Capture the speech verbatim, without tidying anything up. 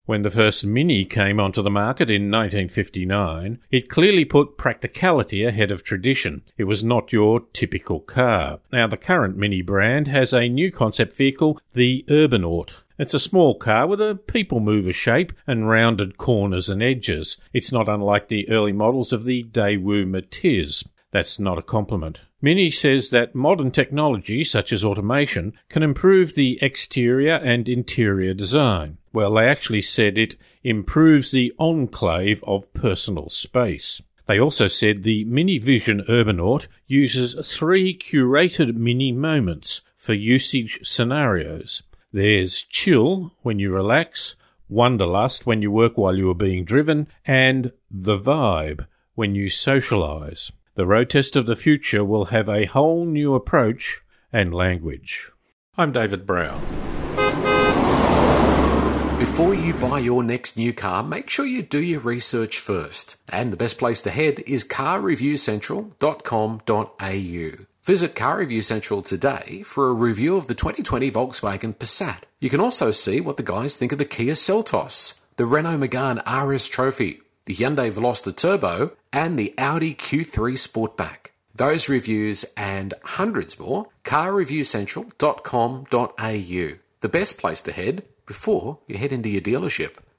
When the first Mini came onto the market in nineteen fifty-nine, it clearly put practicality ahead of tradition. It was not your typical car. Now, the current Mini brand has a new concept vehicle, the Urbanaut. It's a small car with a people mover shape and rounded corners and edges. It's not unlike the early models of the Daewoo Matiz. That's not a compliment. Mini says that modern technology, such as automation, can improve the exterior and interior design. Well, they actually said it improves the enclave of personal space. They also said the Mini Vision Urbanaut uses three curated Mini moments for usage scenarios. There's chill, when you relax, wanderlust, when you work while you are being driven, and the vibe, when you socialise. The road test of the future will have a whole new approach and language. I'm David Brown. Before you buy your next new car, make sure you do your research first. And the best place to head is car review central dot com dot a u. Visit Car Review Central today for a review of the twenty twenty Volkswagen Passat. You can also see what the guys think of the Kia Seltos, the Renault Megane R S Trophy, the Hyundai Veloster Turbo, and the Audi Q three Sportback. Those reviews and hundreds more, car review central dot com dot a u. The best place to head before you head into your dealership.